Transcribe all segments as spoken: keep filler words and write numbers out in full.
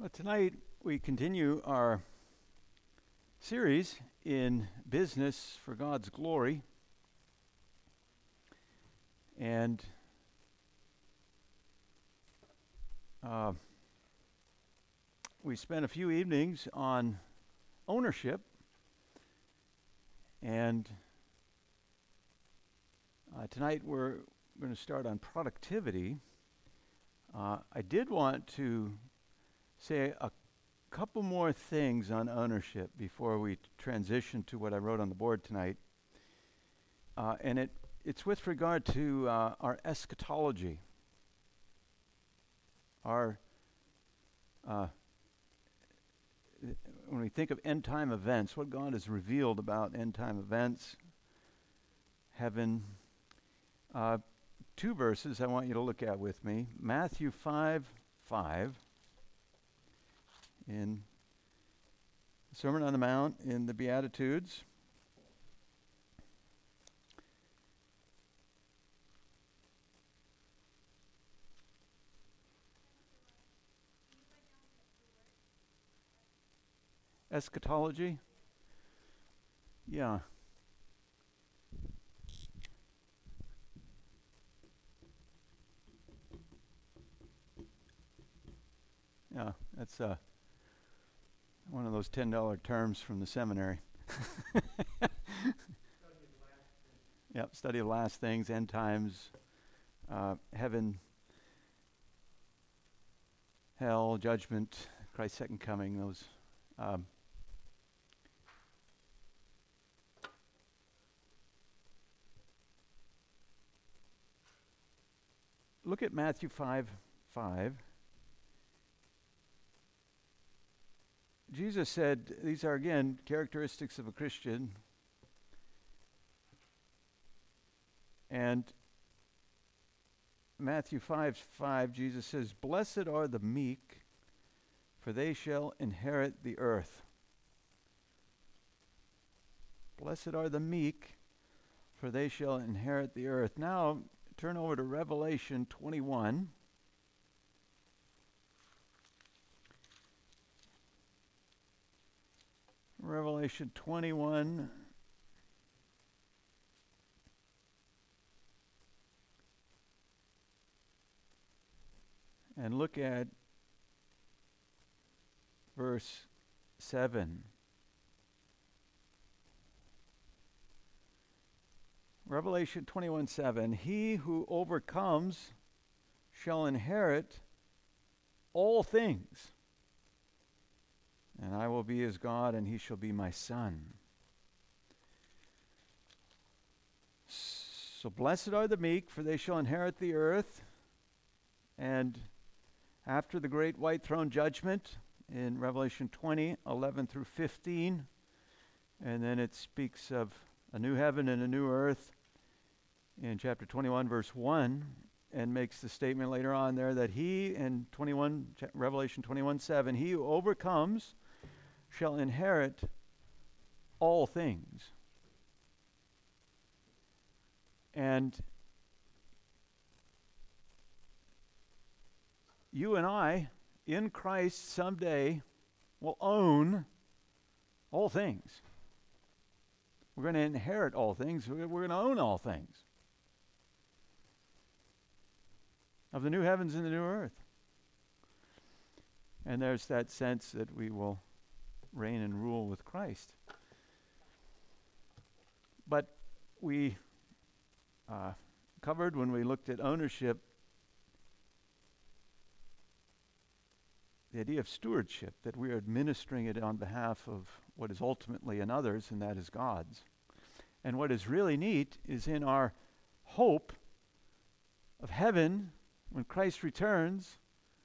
Well, tonight we continue our series in business for God's glory. And uh, we spent a few evenings on ownership. And uh, tonight we're going to start on productivity. Uh, I did want to say a couple more things on ownership before we transition to what I wrote on the board tonight. Uh, and it, it's with regard to uh, our eschatology. Our, uh, when we think of end-time events, what God has revealed about end-time events, heaven, uh, two verses I want you to look at with me. Matthew five five. In the Sermon on the Mount, in the Beatitudes. Eschatology? Yeah. Yeah, that's uh, one of those ten dollar terms from the seminary. Yep, study of last things, end times, uh, heaven, hell, judgment, Christ's second coming, those. Um, look at Matthew five five. Jesus said, these are again characteristics of a Christian. And Matthew five five, Jesus says, "Blessed are the meek, for they shall inherit the earth." Blessed are the meek, for they shall inherit the earth. Now, turn over to Revelation twenty-one. Revelation twenty-one. And look at verse seven. Revelation twenty-one seven. "He who overcomes shall inherit all things. And I will be his God, and he shall be my son." So blessed are the meek, for they shall inherit the earth. And after the great white throne judgment in Revelation twenty, eleven through fifteen, and then it speaks of a new heaven and a new earth in chapter twenty-one, verse one, and makes the statement later on there that he, in twenty-one, Revelation twenty-one seven, "He who overcomes shall inherit all things." And you and I, in Christ, someday will own all things. We're going to inherit all things. We're going to own all things of the new heavens and the new earth. And there's that sense that we will reign and rule with Christ. But we uh, covered when we looked at ownership the idea of stewardship, that we are administering it on behalf of what is ultimately another's, and that is God's. And what is really neat is in our hope of heaven when Christ returns,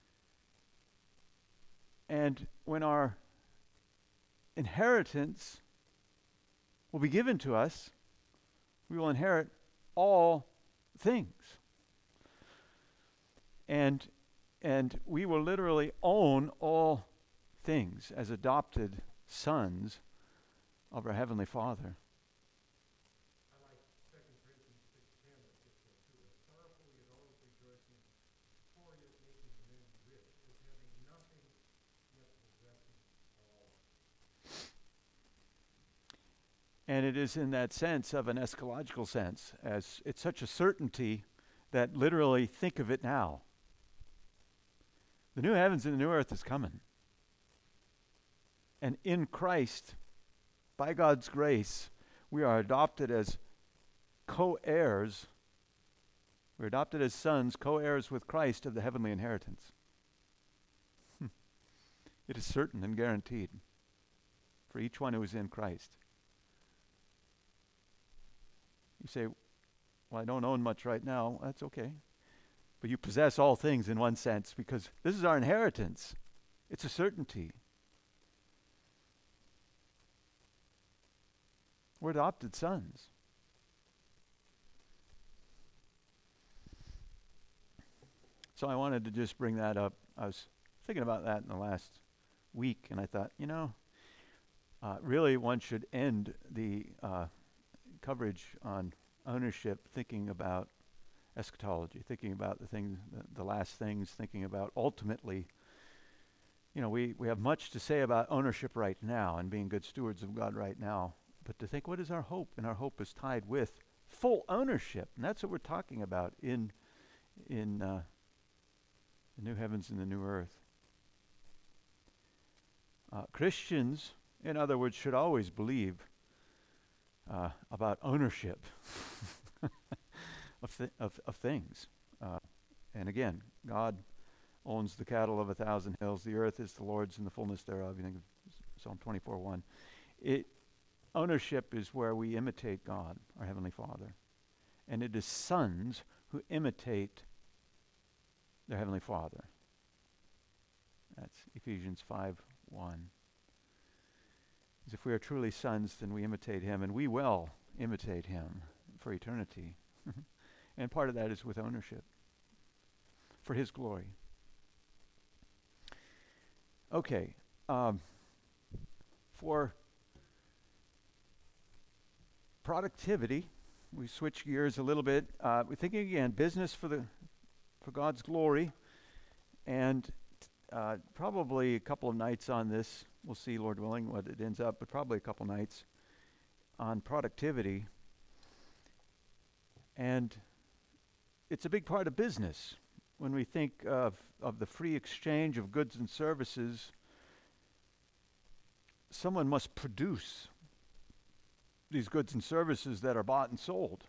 and when our inheritance will be given to us, we will inherit all things. And and we will literally own all things as adopted sons of our Heavenly Father. And it is in that sense of an eschatological sense, as it's such a certainty that literally think of it now. The new heavens and the new earth is coming. And in Christ, by God's grace, we are adopted as co-heirs. We're adopted as sons, co-heirs with Christ of the heavenly inheritance. It is certain and guaranteed for each one who is in Christ. You say, well, I don't own much right now. That's okay. But you possess all things in one sense, because this is our inheritance. It's a certainty. We're adopted sons. So I wanted to just bring that up. I was thinking about that in the last week, and I thought, you know, uh, really one should end the uh, coverage on ownership thinking about eschatology, thinking about the things, the, the last things, thinking about ultimately, you know, we, we have much to say about ownership right now and being good stewards of God right now, but to think, what is our hope? And our hope is tied with full ownership, and that's what we're talking about in in uh, the new heavens and the new earth. Uh, Christians, in other words, should always believe uh, about ownership of, th- of of things. Uh, and again, God owns the cattle of a thousand hills. The earth is the Lord's and the fullness thereof. You think of Psalm twenty-four one. It ownership is where we imitate God, our Heavenly Father. And it is sons who imitate their Heavenly Father. That's Ephesians five one. As if we are truly sons, then we imitate Him, and we will imitate Him for eternity. And part of that is with ownership, for His glory. Okay. Um, for productivity, we switch gears a little bit. Uh, we're thinking again, business for the for God's glory, and uh, probably a couple of nights on this. We'll see, Lord willing, what it ends up, but probably a couple nights on productivity. And it's a big part of business. When we think of, of the free exchange of goods and services, someone must produce these goods and services that are bought and sold.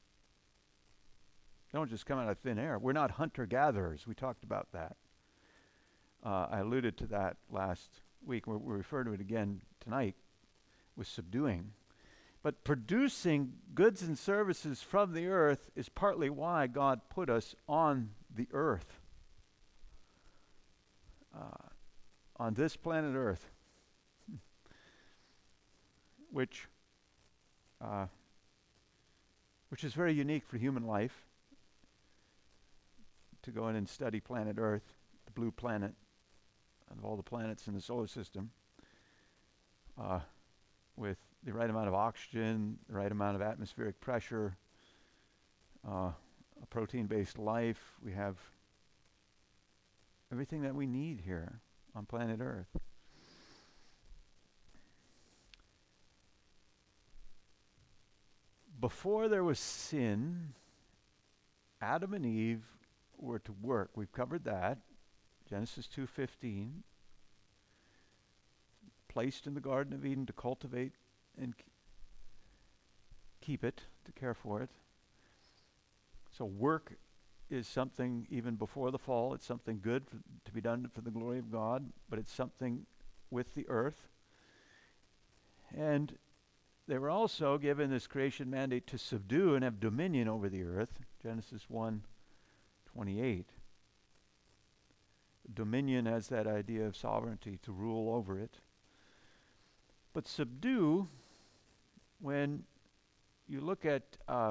They don't just come out of thin air. We're not hunter-gatherers. We talked about that. Uh, I alluded to that last week. We'll, we'll refer to it again tonight with subduing. But producing goods and services from the earth is partly why God put us on the earth, uh, on this planet Earth, which uh, which is very unique for human life, to go in and study planet Earth, the blue planet, of all the planets in the solar system, uh, with the right amount of oxygen, the right amount of atmospheric pressure, uh, a protein-based life. We have everything that we need here on planet Earth. Before there was sin, Adam and Eve were to work. We've covered that. Genesis two fifteen. Placed in the Garden of Eden to cultivate and keep it, to care for it. So work is something even before the fall. It's something good for, to be done for the glory of God, but it's something with the earth. And they were also given this creation mandate to subdue and have dominion over the earth. Genesis one twenty-eight. Dominion has that idea of sovereignty, to rule over it. But subdue, when you look at uh,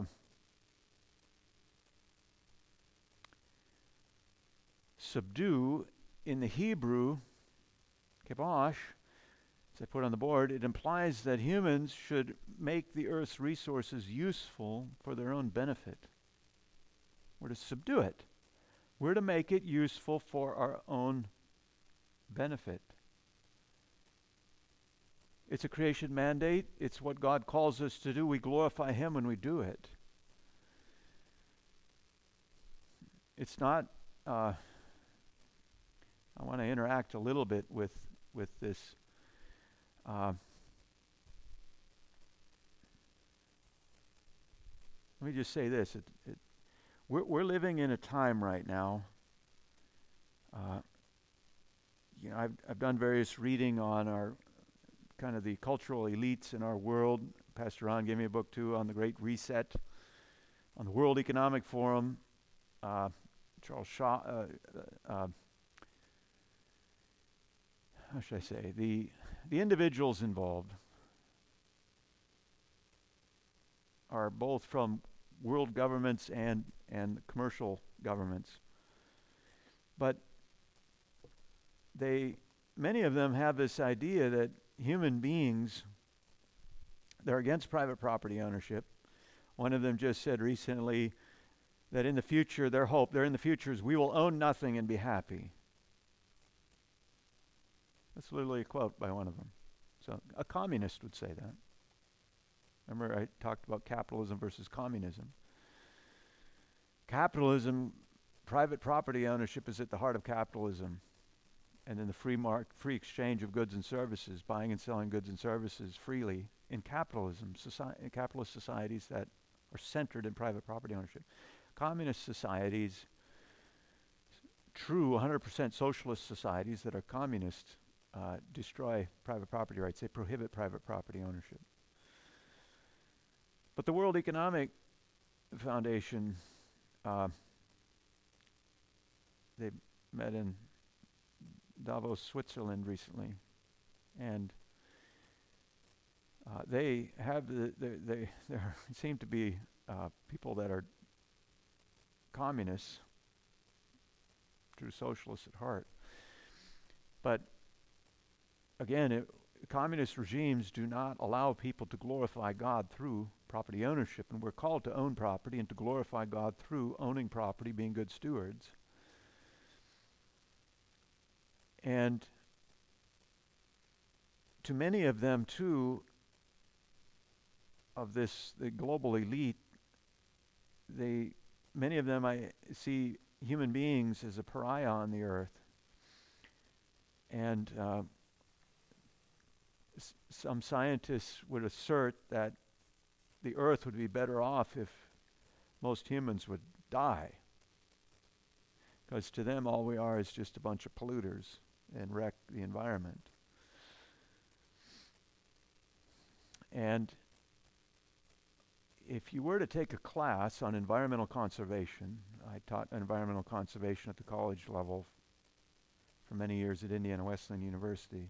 subdue in the Hebrew, kibosh, as I put on the board, it implies that humans should make the earth's resources useful for their own benefit. We're to subdue it. We're to make it useful for our own benefit. It's a creation mandate. It's what God calls us to do. We glorify Him when we do it. It's not, uh, I want to interact a little bit with, with this. Uh, let me just say this. It, it, we're, we're living in a time right now. Uh, you know, I've, I've done various reading on our kind of the cultural elites in our world. Pastor Ron gave me a book too on the Great Reset, on the World Economic Forum. Uh, Charles Shaw, uh, uh, how should I say, the the individuals involved are both from world governments and, and commercial governments. But they, many of them have this idea that human beings, they're against private property ownership. One of them just said recently that in the future, their hope, they're in the future is we will own nothing and be happy. That's literally a quote by one of them. So a communist would say that. Remember I talked about capitalism versus communism. Capitalism, private property ownership is at the heart of capitalism. And then the free mark, free exchange of goods and services, buying and selling goods and services freely in capitalism, soci- in capitalist societies that are centered in private property ownership. Communist societies, true one hundred percent socialist societies that are communist, uh, destroy private property rights. They prohibit private property ownership. But the World Economic Foundation, uh, they met in Davos, Switzerland recently, and uh, they have the, the they there seem to be uh, people that are communists, true socialists at heart. But again, it, communist regimes do not allow people to glorify God through property ownership, and we're called to own property and to glorify God through owning property, being good stewards. And to many of them, too, of this, the global elite, they, many of them, I see human beings as a pariah on the earth. And uh, s- some scientists would assert that the earth would be better off if most humans would die. Because to them, all we are is just a bunch of polluters and wreck the environment. And if you were to take a class on environmental conservation, I taught environmental conservation at the college level for many years at Indiana Wesleyan University.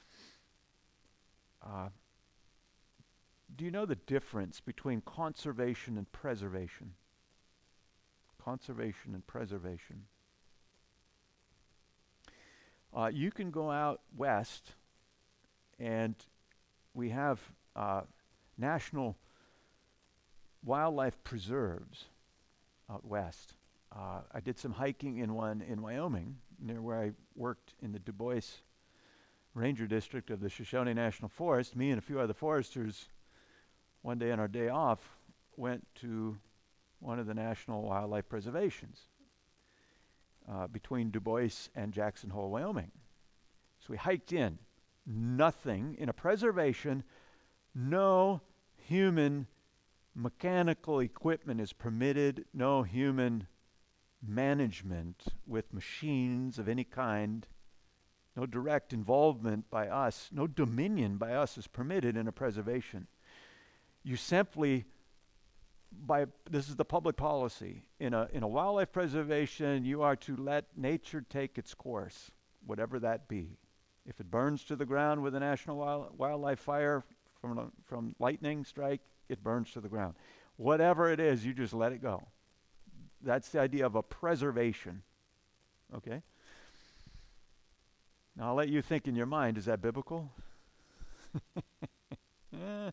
Uh, do you know the difference between conservation and preservation? Conservation and preservation. Uh, you can go out west, and we have uh, national wildlife preserves out west. Uh, I did some hiking in one in Wyoming, near where I worked in the Du Bois Ranger District of the Shoshone National Forest. Me and a few other foresters, one day on our day off, went to one of the national wildlife preservations uh, between Du Bois and Jackson Hole, Wyoming. So we hiked in. Nothing in a preservation, no human mechanical equipment is permitted, no human management with machines of any kind, no direct involvement by us, no dominion by us is permitted in a preservation. You simply, by this is the public policy, in a in a wildlife preservation, you are to let nature take its course, whatever that be. If it burns to the ground with a national wild, wildlife fire from a, from lightning strike, it burns to the ground. Whatever it is, you just let it go. That's the idea of a preservation. Okay? Now I'll let you think in your mind, is that biblical? eh.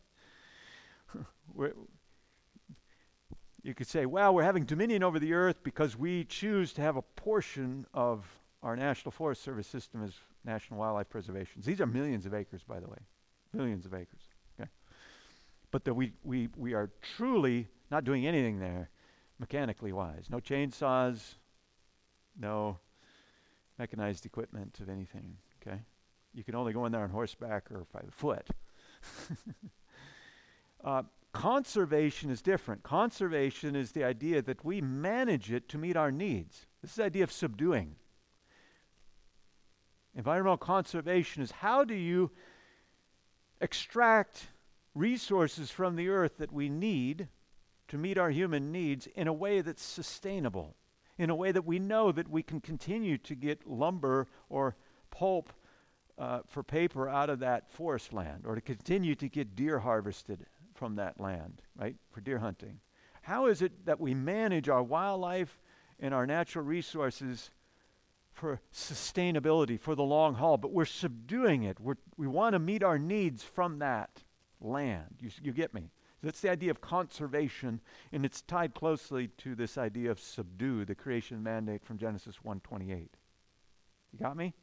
You could say, well, we're having dominion over the earth because we choose to have a portion of our National Forest Service system as national wildlife preservations. These are millions of acres, by the way. millions of acres. Okay, but that we we we are truly not doing anything there, mechanically wise. No chainsaws, no mechanized equipment of anything. Okay, you can only go in there on horseback or by foot. uh, Conservation is different. Conservation is the idea that we manage it to meet our needs. This is the idea of subduing. Environmental conservation is how do you extract resources from the earth that we need to meet our human needs in a way that's sustainable, in a way that we know that we can continue to get lumber or pulp uh, for paper out of that forest land, or to continue to get deer harvested from that land, right, for deer hunting. How is it that we manage our wildlife and our natural resources for sustainability, for the long haul, but we're subduing it. We're, we want to meet our needs from that land. You, you get me? That's the idea of conservation, and it's tied closely to this idea of subdue, the creation mandate from Genesis one twenty-eight. You got me?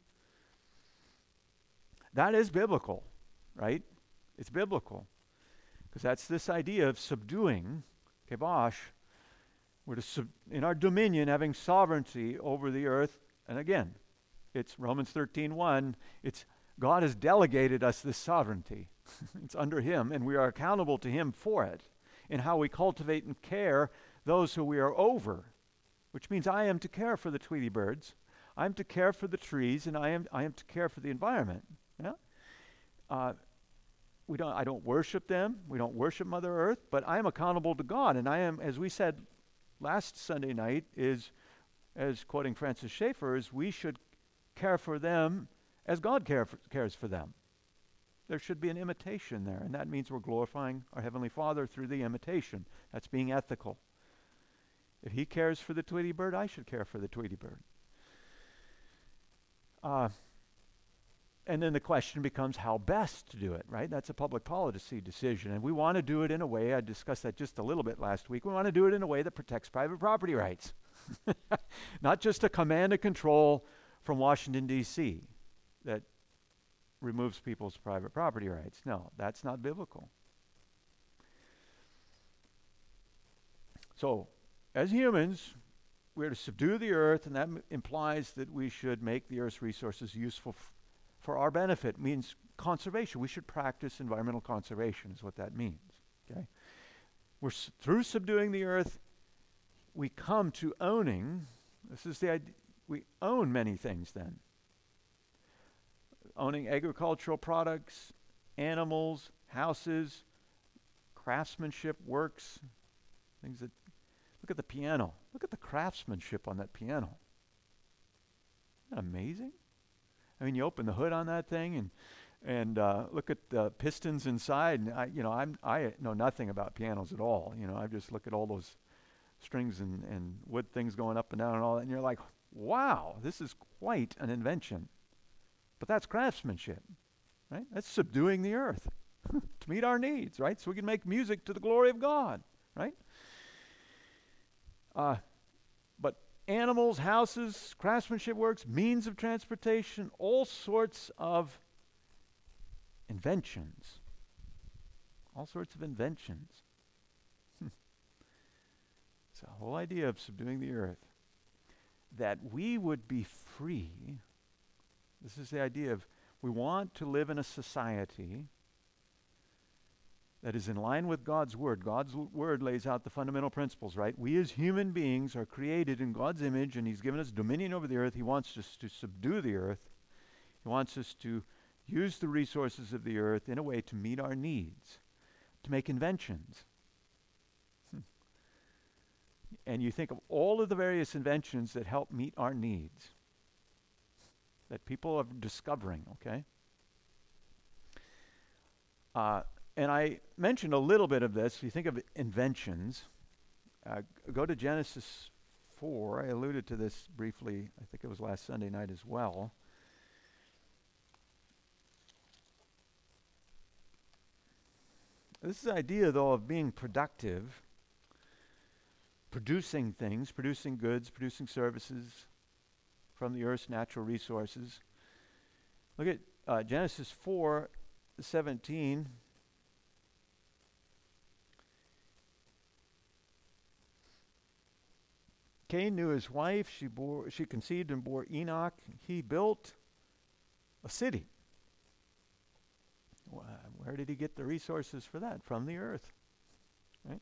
That is biblical, right? It's biblical. Because that's this idea of subduing, kebash. We're to sub- in our dominion, having sovereignty over the earth. And again, it's Romans thirteen one. It's God has delegated us this sovereignty. It's under him, and we are accountable to him for it, in how we cultivate and care those who we are over, which means I am to care for the Tweety birds, I am to care for the trees, and I am I am to care for the environment. Yeah? Uh, we don't. I don't worship them. We don't worship Mother Earth, but I am accountable to God, and I am, as we said last Sunday night, is, as quoting Francis Schaeffer, is we should care for them as God care for, cares for them. There should be an imitation there, and that means we're glorifying our Heavenly Father through the imitation. That's being ethical. If he cares for the Tweety bird, I should care for the Tweety bird. Uh, and then the question becomes how best to do it, right? That's a public policy decision, and we want to do it in a way, I discussed that just a little bit last week, we want to do it in a way that protects private property rights. Not just a command and control from Washington, D C that removes people's private property rights. No, that's not biblical. So, as humans, we're to subdue the earth, and that m- implies that we should make the earth's resources useful f- for our benefit. It means conservation. We should practice environmental conservation is what that means. Okay, we're s- through subduing the earth, we come to owning. This is the idea. We own many things then. Owning agricultural products, animals, houses, craftsmanship, works, things that, look at the piano. Look at the craftsmanship on that piano. Isn't that amazing? I mean, you open the hood on that thing and and uh, look at the pistons inside. And I, you know, I'm I know nothing about pianos at all. You know, I just look at all those strings and, and wood things going up and down and all that, and you're like, wow, this is quite an invention. But that's craftsmanship, right? That's subduing the earth to meet our needs, right? So we can make music to the glory of God, right? Uh, but animals, houses, craftsmanship works, means of transportation, all sorts of inventions. All sorts of inventions. It's the whole idea of subduing the earth. That we would be free. This is the idea of we want to live in a society that is in line with God's word. God's l- word lays out the fundamental principles, right? We as human beings are created in God's image, and he's given us dominion over the earth. He wants us to subdue the earth. He wants us to use the resources of the earth in a way to meet our needs, to make inventions. Hmm. And you think of all of the various inventions that help meet our needs, that people are discovering, okay? Uh, and I mentioned a little bit of this. If you think of inventions, uh, g- go to Genesis four. I alluded to this briefly, I think it was last Sunday night as well. This is the idea, though, of being productive, producing things, producing goods, producing services from the earth's natural resources. Look at uh, Genesis four, seventeen, Cain knew his wife. She bore, she conceived and bore Enoch. He built a city. Well, where did he get the resources for that? From the earth, right?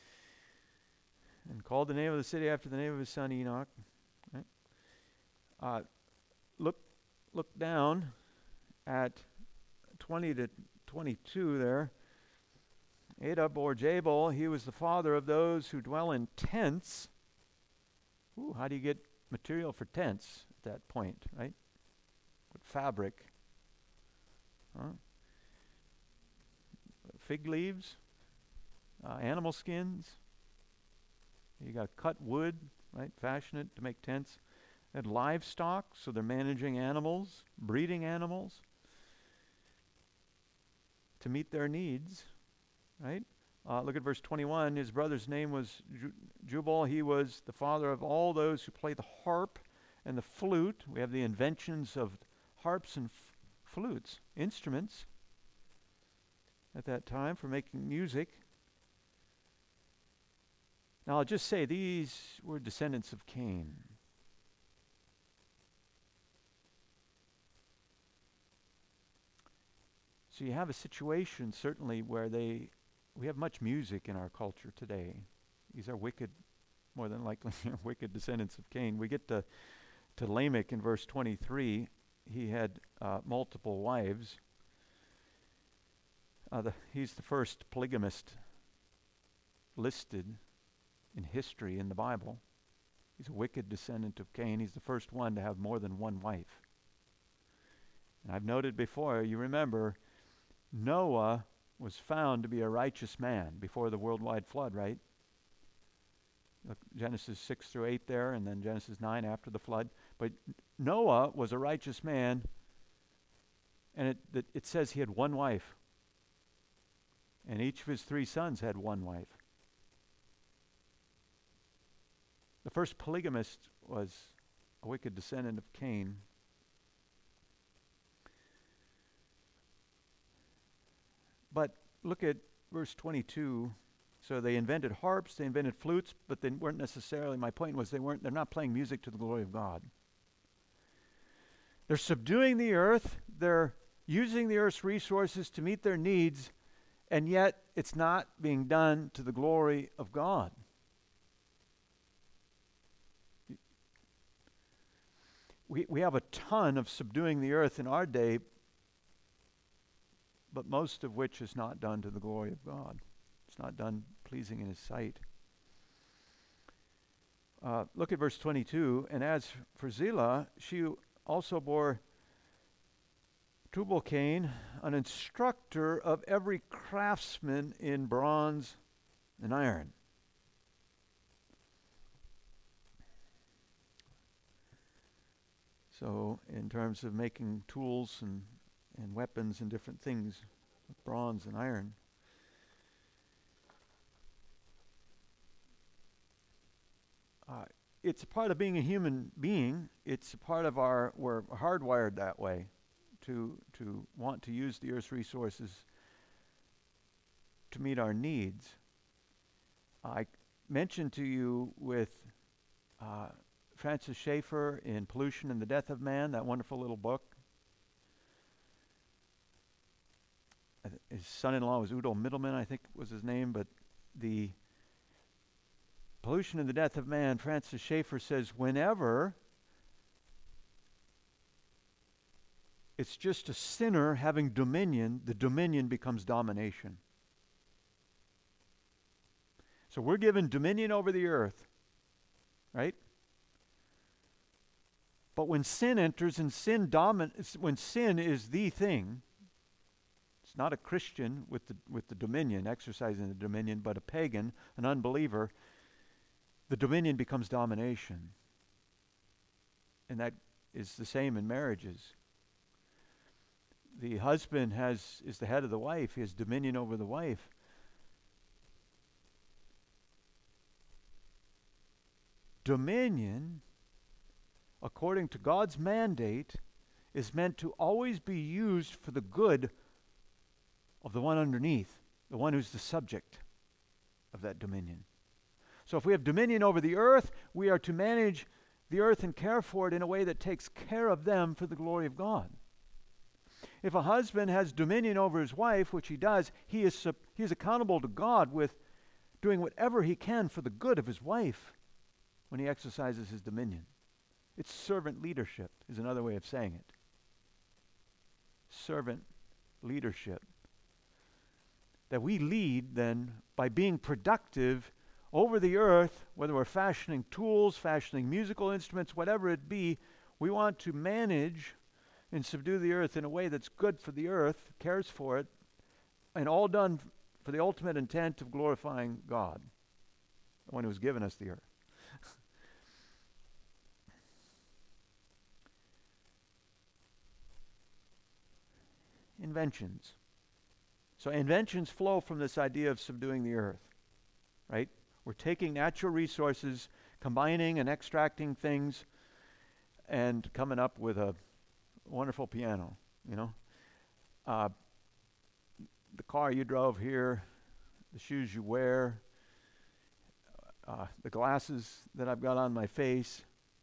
And called the name of the city after the name of his son Enoch. Right? Uh, look, look down at twenty to twenty-two there. Ada bore Jabal. He was the father of those who dwell in tents. Ooh, how do you get material for tents at that point, right? What fabric? Huh? Fig leaves, uh, animal skins. You got cut wood, right? Fashion it to make tents. And livestock, so they're managing animals, breeding animals to meet their needs, right? Uh, look at verse twenty-one. His brother's name was Ju- Jubal. He was the father of all those who play the harp and the flute. We have the inventions of harps and f- flutes, instruments at that time for making music. Now I'll just say these were descendants of Cain. So you have a situation certainly where they, we have much music in our culture today. These are wicked, more than likely wicked descendants of Cain. We get to, to Lamech in verse twenty-three. He had uh, multiple wives. Uh, the, he's the first polygamist listed in history in the Bible. He's a wicked descendant of Cain. He's the first one to have more than one wife. And I've noted before, you remember, Noah was found to be a righteous man before the worldwide flood, right? Look, Genesis six through eight there, and then Genesis nine after the flood. But Noah was a righteous man, and it, it, it says he had one wife. And each of his three sons had one wife. The first polygamist was a wicked descendant of Cain. But look at verse twenty-two. So they invented harps, they invented flutes, but they weren't necessarily, my point was they weren't, they're not playing music to the glory of God. They're subduing the earth, they're using the earth's resources to meet their needs, and yet it's not being done to the glory of God. We, we have a ton of subduing the earth in our day, but most of which is not done to the glory of God. It's not done pleasing in His sight. Uh, look at verse twenty-two. And as for Zillah, she also bore Tubal-Cain, an instructor of every craftsman in bronze and iron. So in terms of making tools and, and weapons and different things, with bronze and iron. Uh, it's a part of being a human being. It's a part of our, we're hardwired that way to to want to use the earth's resources to meet our needs. I mentioned to you with uh, Francis Schaeffer in Pollution and the Death of Man, that wonderful little book. His son-in-law was Udo Mittelman, I think was his name, but the Pollution and the Death of Man, Francis Schaeffer says, whenever it's just a sinner having dominion, the dominion becomes domination. So we're given dominion over the earth, right? But when sin enters and sin domin- when sin is the thing, it's not a Christian with the with the dominion, exercising the dominion, but a pagan, an unbeliever, the dominion becomes domination. And that is the same in marriages. The husband has is the head of the wife. He has dominion over the wife. Dominion, according to God's mandate, is meant to always be used for the good of the one underneath, the one who's the subject of that dominion. So if we have dominion over the earth, we are to manage the earth and care for it in a way that takes care of them for the glory of God. If a husband has dominion over his wife, which he does, he is, he is accountable to God with doing whatever he can for the good of his wife when he exercises his dominion. It's servant leadership, is another way of saying it. Servant leadership. That we lead then by being productive over the earth, whether we're fashioning tools, fashioning musical instruments, whatever it be. We want to manage and subdue the earth in a way that's good for the earth, cares for it, and all done for the ultimate intent of glorifying God, the one who's given us the earth. Inventions. So inventions flow from this idea of subduing the earth, right? We're taking natural resources, combining and extracting things, and coming up with a wonderful piano, you know. Uh, the car you drove here, the shoes you wear, uh, the glasses that I've got on my face.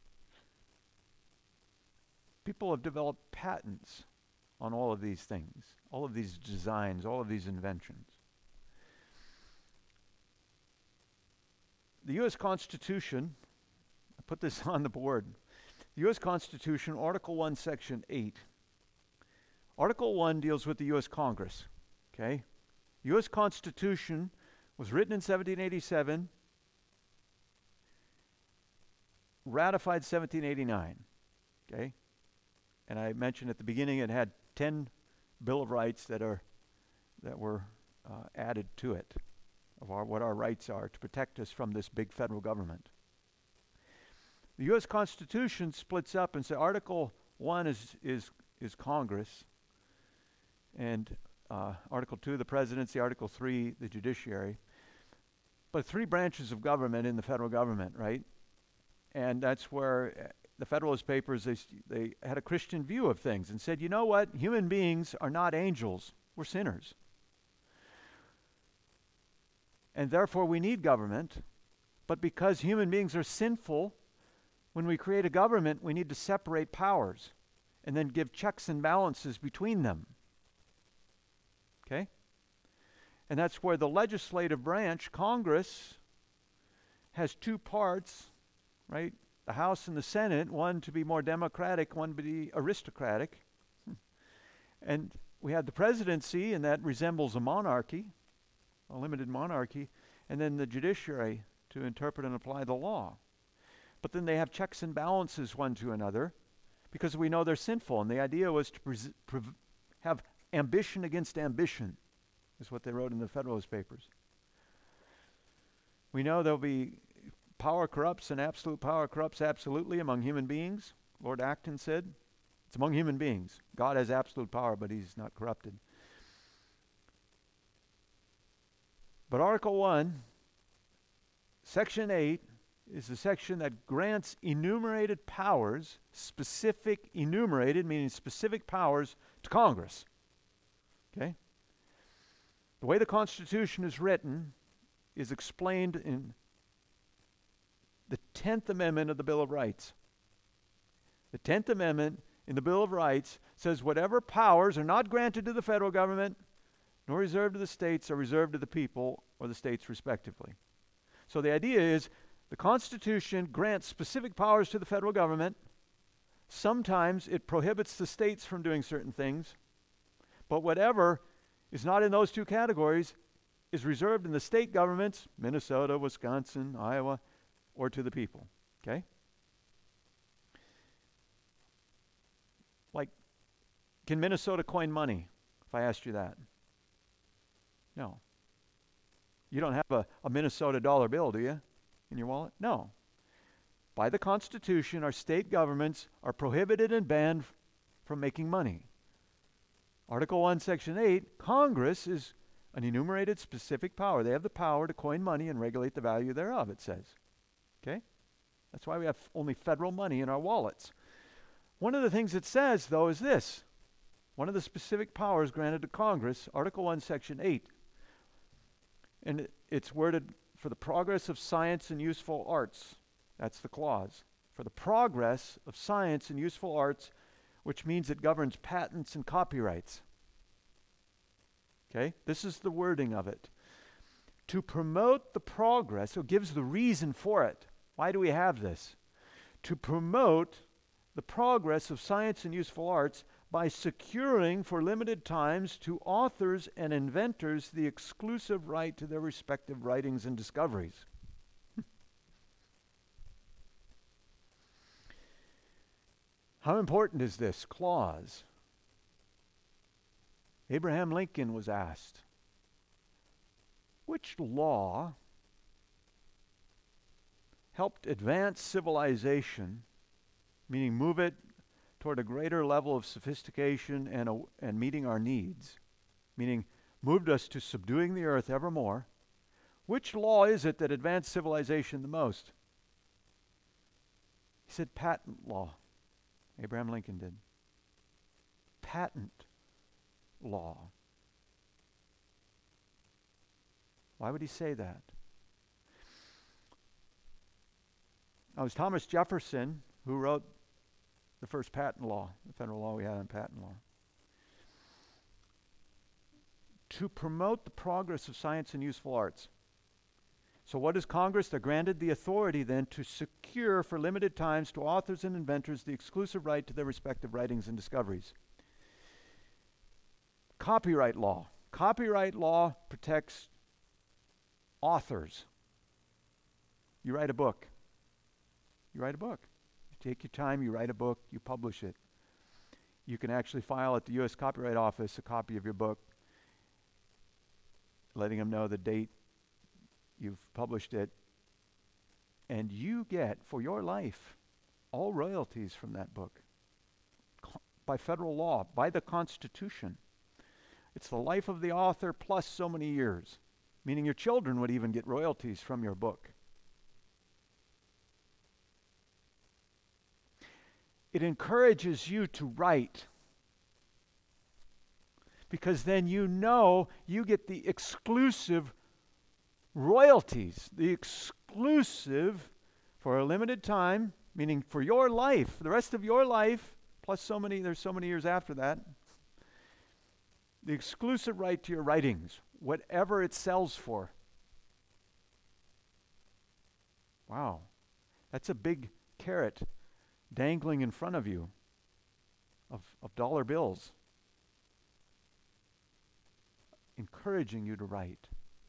People have developed patents on all of these things, all of these designs, all of these inventions. The U S Constitution, I put this on the board. The U S Constitution, Article one, Section eight. Article one deals with the U S Congress, okay? U S Constitution was written in seventeen eighty-seven, ratified seventeen eighty-nine, okay? And I mentioned at the beginning it had ten Bill of Rights that are that were uh, added to it, of our, what our rights are to protect us from this big federal government. The U S Constitution splits up and says Article one is is is Congress, and uh, Article two the presidency, Article three the judiciary. But three branches of government in the federal government, right? And that's where uh, the Federalist Papers, they, they had a Christian view of things and said, you know what? Human beings are not angels. We're sinners. And therefore we need government. But because human beings are sinful, when we create a government, we need to separate powers and then give checks and balances between them. Okay? And that's where the legislative branch, Congress, has two parts, right? The House and the Senate, one to be more democratic, one to be aristocratic. And we have the presidency, and that resembles a monarchy, a limited monarchy, and then the judiciary to interpret and apply the law. But then they have checks and balances one to another because we know they're sinful. And the idea was to pres- prev- have ambition against ambition, is what they wrote in the Federalist Papers. We know there'll be power corrupts and absolute power corrupts absolutely among human beings. Lord Acton said, it's among human beings. God has absolute power, but he's not corrupted. But Article one, Section eight, is the section that grants enumerated powers, specific enumerated, meaning specific powers, to Congress. Okay? The way the Constitution is written is explained in the tenth Amendment of the Bill of Rights. The tenth Amendment in the Bill of Rights says whatever powers are not granted to the federal government nor reserved to the states are reserved to the people or the states respectively. So the idea is the Constitution grants specific powers to the federal government. Sometimes it prohibits the states from doing certain things, but whatever is not in those two categories is reserved in the state governments, Minnesota, Wisconsin, Iowa, or to the people, okay? Like, can Minnesota coin money, if I asked you that? No. You don't have a, a Minnesota dollar bill, do you, in your wallet? No. By the Constitution, our state governments are prohibited and banned f- from making money. Article one, Section eight, Congress is an enumerated specific power. They have the power to coin money and regulate the value thereof, it says. Okay? That's why we have only federal money in our wallets. One of the things it says, though, is this. one of the specific powers granted to Congress, Article one, Section eight. And it, it's worded, for the progress of science and useful arts. That's the clause. For the progress of science and useful arts, which means it governs patents and copyrights. Okay? This is the wording of it. To promote the progress, so it gives the reason for it. Why do we have this? To promote the progress of science and useful arts by securing for limited times to authors and inventors the exclusive right to their respective writings and discoveries. How important is this clause? Abraham Lincoln was asked, which law helped advance civilization, meaning move it toward a greater level of sophistication and, a, and meeting our needs, meaning moved us to subduing the earth ever more? Which law is it that advanced civilization the most? He said patent law. Abraham Lincoln did. Patent law. Why would he say that? Now, it was Thomas Jefferson who wrote the first patent law, the federal law we had on patent law. To promote the progress of science and useful arts. So what is Congress? They're granted the authority then to secure for limited times to authors and inventors the exclusive right to their respective writings and discoveries. Copyright law. Copyright law protects authors. You write a book. You write a book. You take your time, you write a book, you publish it. You can actually file at the U S Copyright Office a copy of your book, letting them know the date you've published it, and you get, for your life, all royalties from that book. Co- by federal law, by the Constitution. It's the life of the author plus so many years, meaning your children would even get royalties from your book. It encourages you to write, because then you know you get the exclusive royalties, the exclusive for a limited time, meaning for your life, the rest of your life, plus so many, there's so many years after that, the exclusive right to your writings, whatever it sells for. Wow, that's a big carrot dangling in front of you of, of dollar bills, encouraging you to write.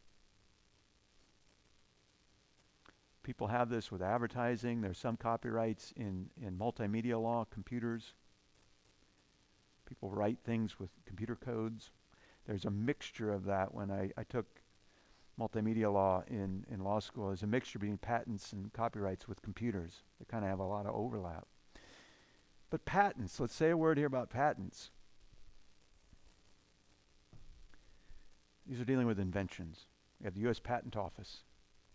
People have this with advertising. There's some copyrights in, in multimedia law, computers. People write things with computer codes. There's a mixture of that. When I, I took multimedia law in, in law school, there's a mixture between patents and copyrights with computers. They kind of have a lot of overlap. But patents, let's say a word here about patents. These are dealing with inventions. We have the U S Patent Office.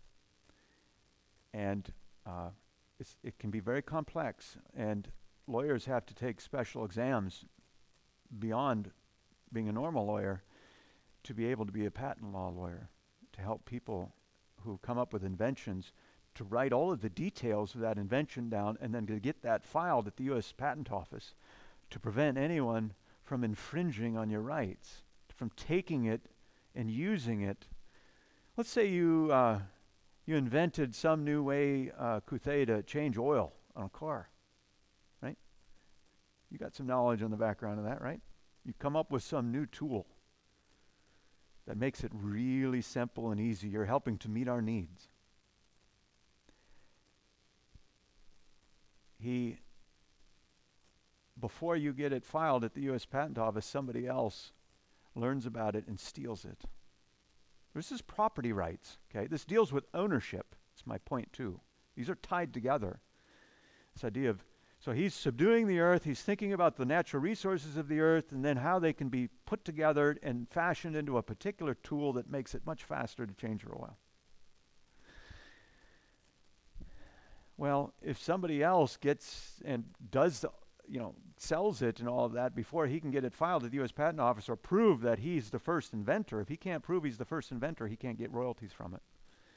And uh, it's, it can be very complex, and lawyers have to take special exams beyond being a normal lawyer to be able to be a patent law lawyer, to help people who come up with inventions to write all of the details of that invention down and then to get that filed at the U S Patent Office to prevent anyone from infringing on your rights, from taking it and using it. Let's say you uh, you invented some new way, uh, Kuthe, to change oil on a car, right? You got some knowledge on the background of that, right? You come up with some new tool that makes it really simple and easy. You're helping to meet our needs. He, before you get it filed at the U S Patent Office, somebody else learns about it and steals it. This is property rights, okay? This deals with ownership. That's my point too. These are tied together. This idea of, so he's subduing the earth, he's thinking about the natural resources of the earth and then how they can be put together and fashioned into a particular tool that makes it much faster to change your oil. Well, if somebody else gets and does the, you know, sells it and all of that before he can get it filed at the U S Patent Office or prove that he's the first inventor. If he can't prove he's the first inventor, he can't get royalties from it.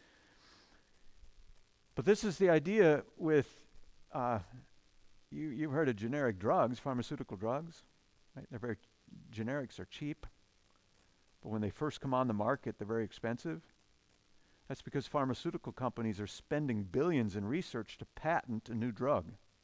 But this is the idea with, uh, you, you've heard of generic drugs, pharmaceutical drugs, right? They're very, generics are cheap, but when they first come on the market, they're very expensive. That's because pharmaceutical companies are spending billions in research to patent a new drug.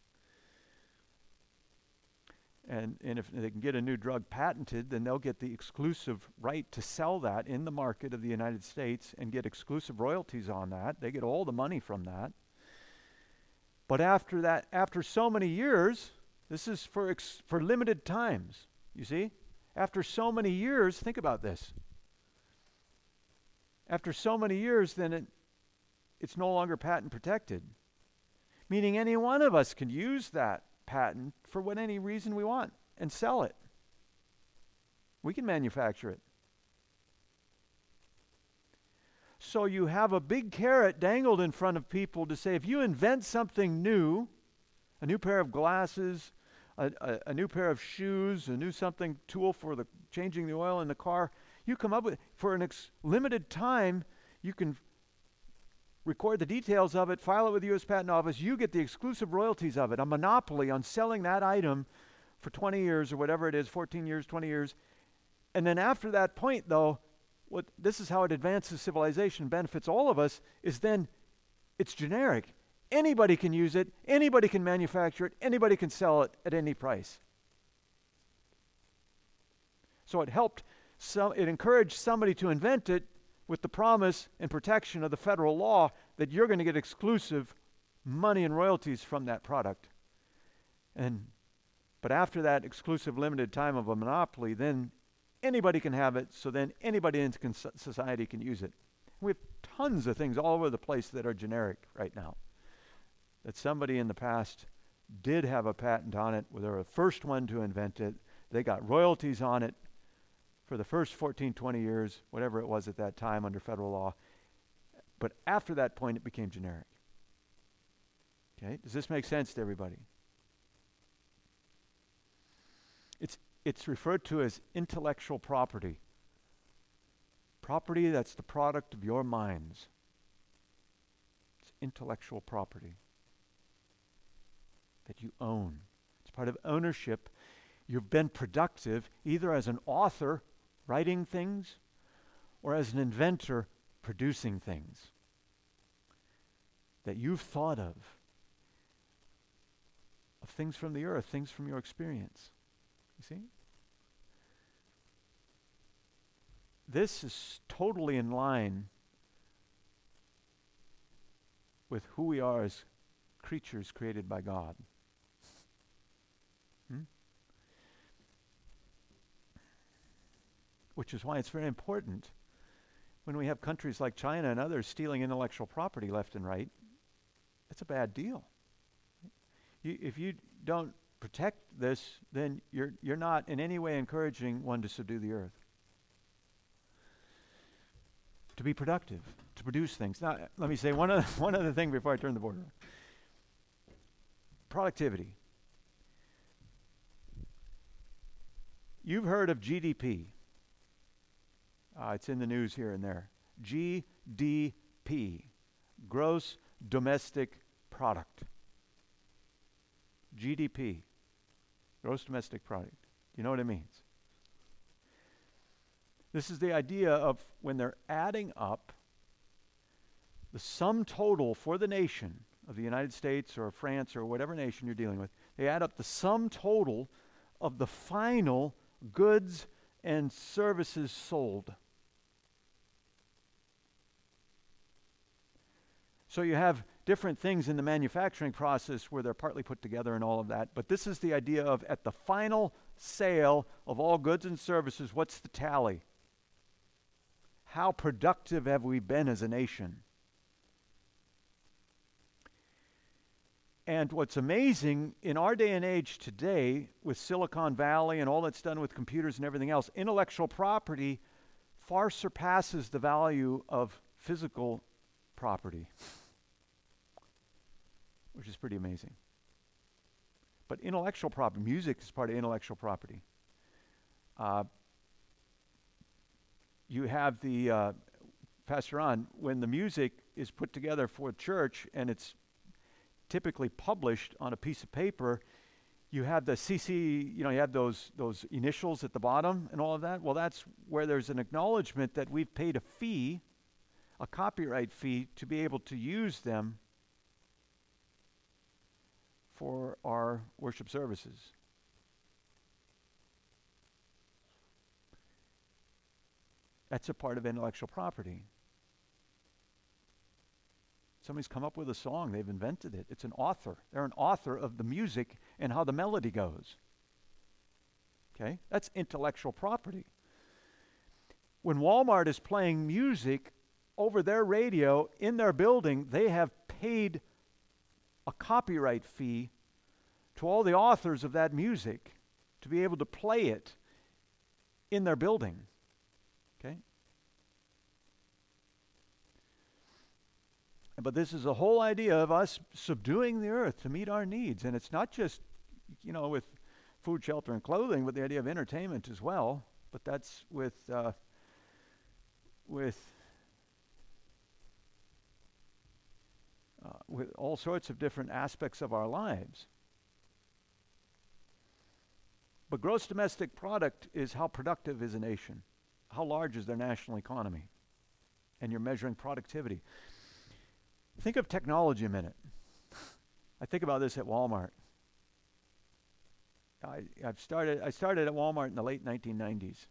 And, and if they can get a new drug patented, then they'll get the exclusive right to sell that in the market of the United States and get exclusive royalties on that. They get all the money from that. But after that, after so many years, this is for ex- for limited times, you see? After so many years, think about this. After so many years, then it, it's no longer patent protected, meaning any one of us can use that patent for what any reason we want and sell it. We can manufacture it. So you have a big carrot dangled in front of people to say, if you invent something new, a new pair of glasses, a, a, a new pair of shoes, a new something tool for the changing the oil in the car, you come up with, for an ex- limited time, you can record the details of it, file it with the U S Patent Office, you get the exclusive royalties of it, a monopoly on selling that item for twenty years or whatever it is, fourteen years, twenty years. And then after that point, though, what this is how it advances civilization, benefits all of us, is then it's generic. Anybody can use it, anybody can manufacture it, anybody can sell it at any price. So it helped, so it encouraged somebody to invent it with the promise and protection of the federal law that you're going to get exclusive money and royalties from that product. And but after that exclusive limited time of a monopoly, then anybody can have it, so then anybody in cons- society can use it. We have tons of things all over the place that are generic right now, that somebody in the past did have a patent on it, where they were the first one to invent it. They got royalties on it for the first fourteen, twenty years, whatever it was at that time under federal law. But after that point, it became generic. Okay, does this make sense to everybody? It's it's referred to as intellectual property. Property that's the product of your minds. It's intellectual property that you own. It's part of ownership. You've been productive either as an author writing things or as an inventor producing things that you've thought of, of things from the earth, things from your experience. You see? This is totally in line with who we are as creatures created by God. Hmm? Which is why it's very important when we have countries like China and others stealing intellectual property left and right. It's a bad deal. You, if you don't protect this, then you're you're not in any way encouraging one to subdue the earth. To be productive, to produce things. Now, let me say one other, one other thing before I turn the board around. Productivity. You've heard of G D P. Uh, it's in the news here and there. G D P, gross domestic product. G D P, gross domestic product. Do you know what it means? This is the idea of when they're adding up the sum total for the nation of the United States or France or whatever nation you're dealing with. They add up the sum total of the final goods and services sold. So you have different things in the manufacturing process where they're partly put together and all of that. But this is the idea of at the final sale of all goods and services, what's the tally? How productive have we been as a nation? And what's amazing in our day and age today with Silicon Valley and all that's done with computers and everything else, intellectual property far surpasses the value of physical property, which is pretty amazing. But intellectual property, music is part of intellectual property. Uh, you have the, uh, Pastor Ron, when the music is put together for church and it's typically published on a piece of paper, you have the C C, you know, you have those those initials at the bottom and all of that. Well, that's where there's an acknowledgement that we've paid a fee, a copyright fee, to be able to use them for our worship services. That's a part of intellectual property. Somebody's come up with a song, they've invented it. It's an author. They're an author of the music and how the melody goes. Okay? That's intellectual property. When Walmart is playing music over their radio in their building, they have paid a copyright fee to all the authors of that music to be able to play it in their building. Okay? But this is the whole idea of us subduing the earth to meet our needs. And it's not just, you know, with food, shelter, and clothing, but the idea of entertainment as well. But that's with, uh, with, uh, with all sorts of different aspects of our lives. But gross domestic product is how productive is a nation. How large is their national economy? And you're measuring productivity. Think of technology a minute. I think about this at Walmart. I, I've started, I started at Walmart in the late nineteen nineties.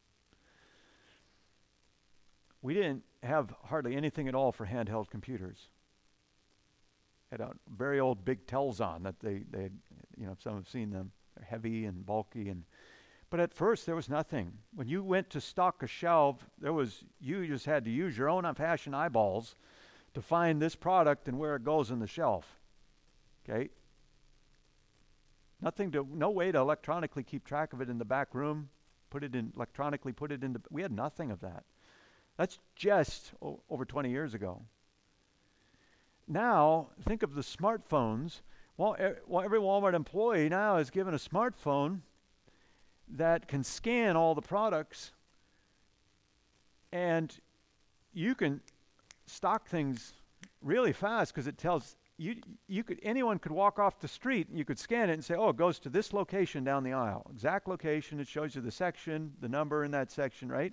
We didn't have hardly anything at all for handheld computers. Had a very old big Telzon that they, they had, you know, some have seen them. They're heavy and bulky, and but at first there was nothing. When you went to stock a shelf, there was you just had to use your own fashion eyeballs to find this product and where it goes in the shelf. Okay? Nothing to, no way to electronically keep track of it in the back room, put it in, electronically put it in the, we had nothing of that. That's just o- over twenty years ago. Now, think of the smartphones. Well, e- well, every Walmart employee now is given a smartphone that can scan all the products, and you can stock things really fast because it tells you you could anyone could walk off the street and you could scan it and say, oh, it goes to this location down the aisle. Exact location. It shows you the section, the number in that section, right?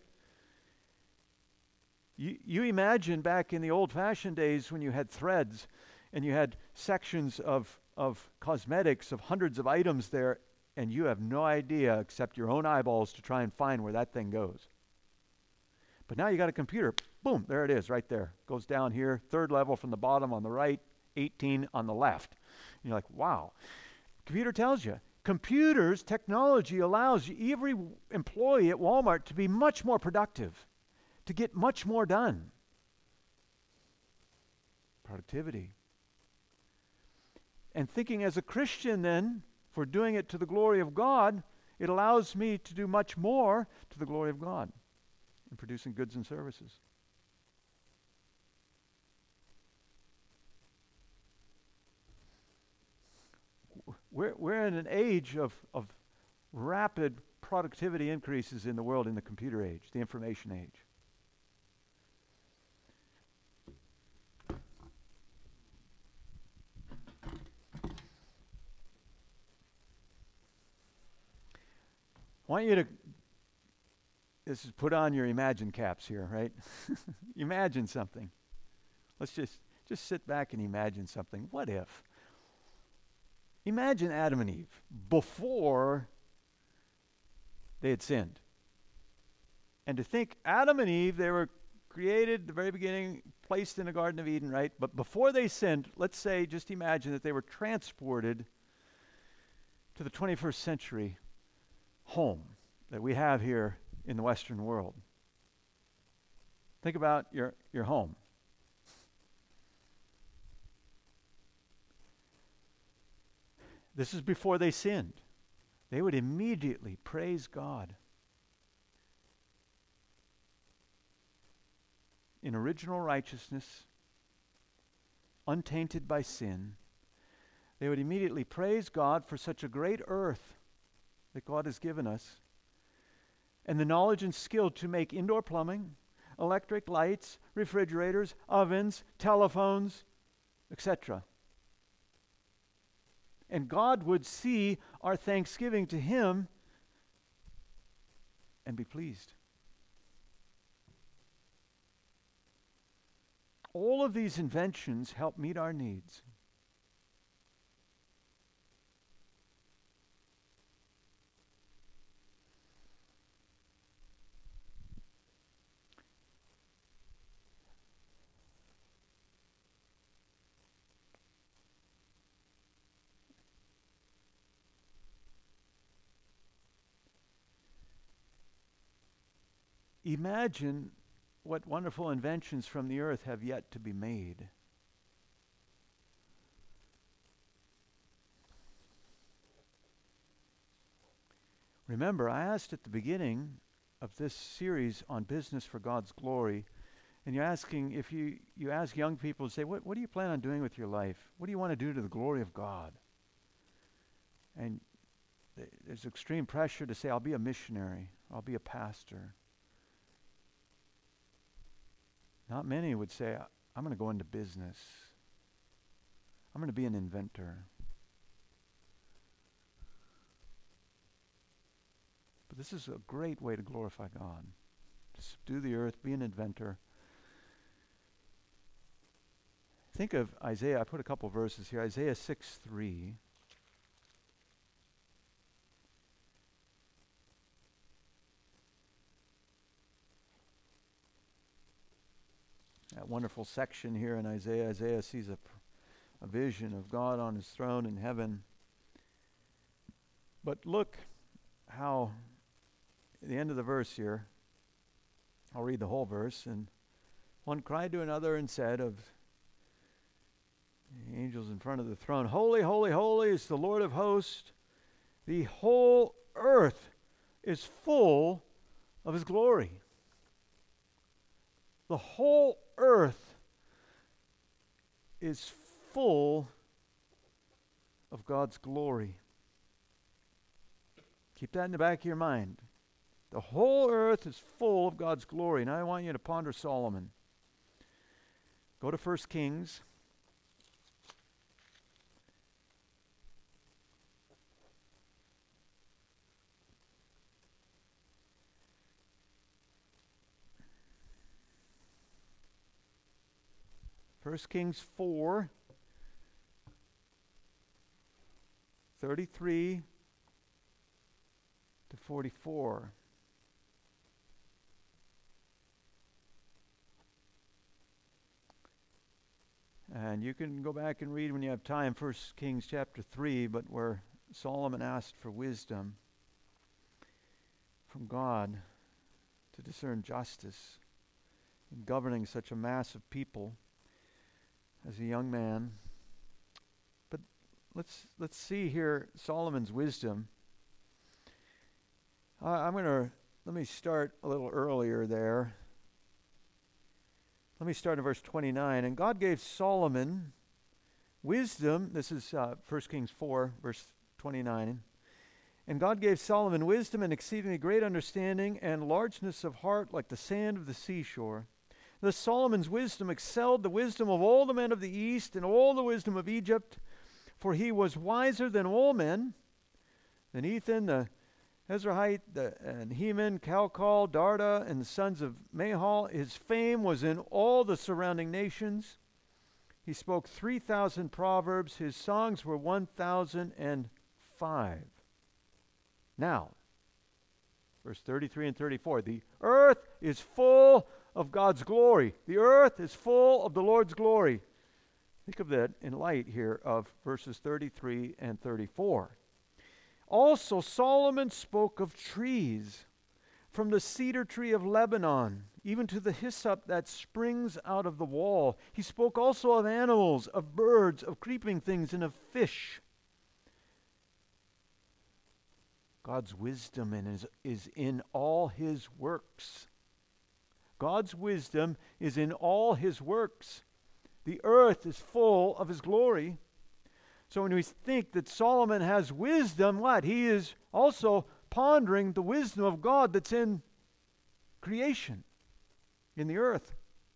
You you imagine back in the old-fashioned days when you had threads and you had sections of of cosmetics of hundreds of items there, and you have no idea except your own eyeballs to try and find where that thing goes. But now you got a computer. Boom, there it is right there. Goes down here, third level from the bottom on the right, eighteen on the left. And you're like, wow. Computer tells you. Computers, technology allows you, every employee at Walmart to be much more productive, to get much more done. Productivity. And thinking as a Christian then, for doing it to the glory of God, it allows me to do much more to the glory of God in producing goods and services. We're, we're in an age of, of rapid productivity increases in the world in the computer age, the information age. I want you to, this is put on your imagine caps here, right? Imagine something. Let's just, just sit back and imagine something. What if? Imagine Adam and Eve before they had sinned. And to think Adam and Eve, they were created at the very beginning, placed in the Garden of Eden, right? But before they sinned, let's say, just imagine that they were transported to the twenty-first century home that we have here in the Western world. Think about your, your home. This is before they sinned. They would immediately praise God in original righteousness, untainted by sin. They would immediately praise God for such a great earth that God has given us, and the knowledge and skill to make indoor plumbing, electric lights, refrigerators, ovens, telephones, et cetera. And God would see our thanksgiving to Him and be pleased. All of these inventions help meet our needs. Imagine what wonderful inventions from the earth have yet to be made. Remember, I asked at the beginning of this series on business for God's glory, and you're asking, if you, you ask young people, say, what, what do you plan on doing with your life? What do you want to do to the glory of God? And th- there's extreme pressure to say, I'll be a missionary, I'll be a pastor. Not many would say, I'm going to go into business. I'm going to be an inventor. But this is a great way to glorify God. To subdue the earth, be an inventor. Think of Isaiah. I put a couple verses here. Isaiah six three. That wonderful section here in Isaiah. Isaiah sees a, a vision of God on his throne in heaven. But look how, at the end of the verse here, I'll read the whole verse. And one cried to another and said of the angels in front of the throne, Holy, holy, holy is the Lord of hosts. The whole earth is full of His glory. The whole earth is full of God's glory. Keep that in the back of your mind. The whole earth is full of God's glory. Now I want you to ponder Solomon. Go to First Kings. First Kings four, thirty-three to forty-four. And you can go back and read when you have time, First Kings chapter three, but where Solomon asked for wisdom from God to discern justice in governing such a mass of people as a young man. But let's let's see here Solomon's wisdom. Uh, I'm going to, let me start a little earlier there. Let me start in verse twenty-nine. And God gave Solomon wisdom. This is uh, First Kings four, verse twenty-nine. And God gave Solomon wisdom and exceedingly great understanding and largeness of heart like the sand of the seashore. Thus Solomon's wisdom excelled the wisdom of all the men of the east and all the wisdom of Egypt, for he was wiser than all men, than Ethan the Ezrahite, the, and Heman, Calcol, Darda, and the sons of Mahal. His fame was in all the surrounding nations. He spoke three thousand proverbs. His songs were one thousand and five. Now, verse thirty-three and thirty-four. The earth is full of God's glory. The earth is full of the Lord's glory. Think of that in light here of verses thirty-three and thirty-four. Also Solomon spoke of trees, from the cedar tree of Lebanon, even to the hyssop that springs out of the wall. He spoke also of animals, of birds, of creeping things, and of fish. God's wisdom is, is in all His works. God's wisdom is in all His works. The earth is full of His glory. So when we think that Solomon has wisdom, what? He is also pondering the wisdom of God that's in creation, in the earth.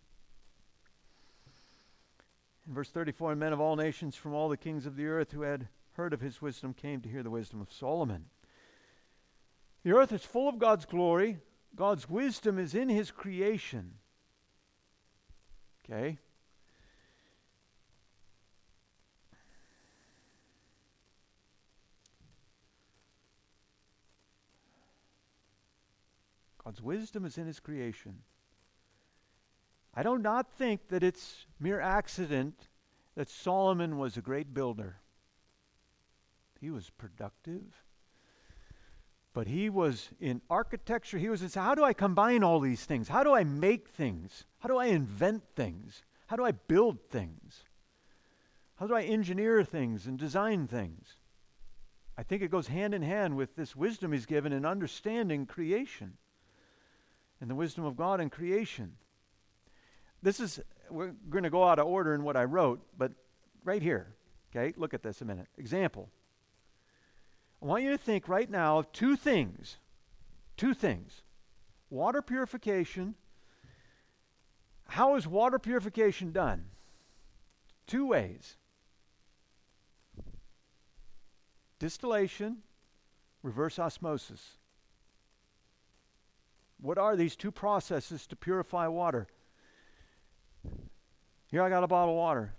In verse thirty-four, men of all nations from all the kings of the earth who had heard of his wisdom came to hear the wisdom of Solomon. The earth is full of God's glory. God's wisdom is in his creation. Okay? God's wisdom is in his creation. I do not think that it's mere accident that Solomon was a great builder. He was productive. But he was in architecture. He was in, how do I combine all these things? How do I make things? How do I invent things? How do I build things? How do I engineer things and design things? I think it goes hand in hand with this wisdom he's given in understanding creation and the wisdom of God in creation. This is, we're going to go out of order in what I wrote, but right here, okay, look at this a minute. Example. I want you to think right now of two things. Two things. Water purification. How is water purification done? Two ways. Distillation, reverse osmosis. What are these two processes to purify water? Here I got a bottle of water.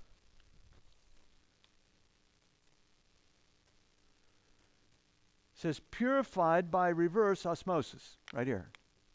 It says purified by reverse osmosis, right here.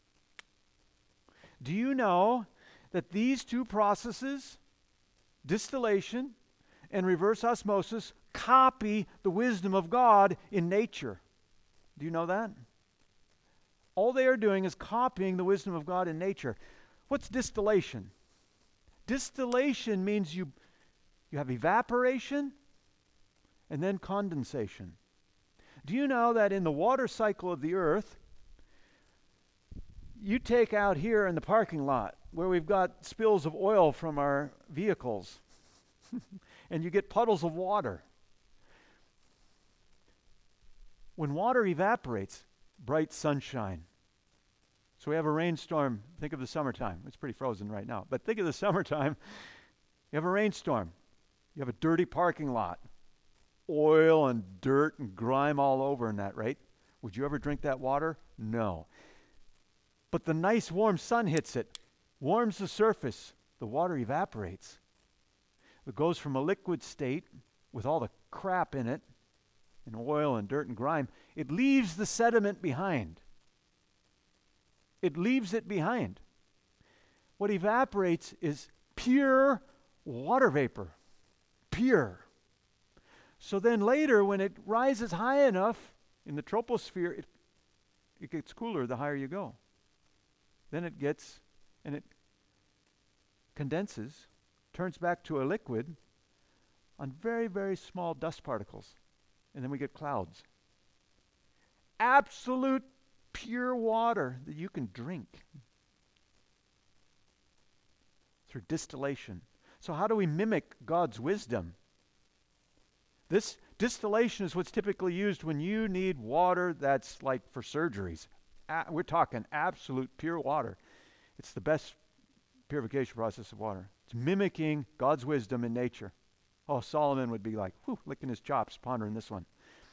Do you know that these two processes, distillation and reverse osmosis, copy the wisdom of God in nature? Do you know that? All they are doing is copying the wisdom of God in nature. What's distillation? Distillation means you, you have evaporation and then condensation. Do you know that in the water cycle of the earth, you take out here in the parking lot where we've got spills of oil from our vehicles and you get puddles of water. When water evaporates, bright sunshine. So we have a rainstorm. Think of the summertime. It's pretty frozen right now. But think of the summertime. You have a rainstorm. You have a dirty parking lot. Oil and dirt and grime all over in that, right? Would you ever drink that water? No. But the nice warm sun hits it, warms the surface. The water evaporates. It goes from a liquid state with all the crap in it, and oil and dirt and grime. It leaves the sediment behind. It leaves it behind. What evaporates is pure water vapor. Pure. So then later, when it rises high enough in the troposphere, it, it gets cooler the higher you go. Then it gets, and it condenses, turns back to a liquid on very, very small dust particles. And then we get clouds. Absolute pure water that you can drink through distillation. So how do we mimic God's wisdom? This distillation is what's typically used when you need water that's like for surgeries. A- we're talking absolute pure water. It's the best purification process of water. It's mimicking God's wisdom in nature. Oh, Solomon would be like, whew, licking his chops, pondering this one.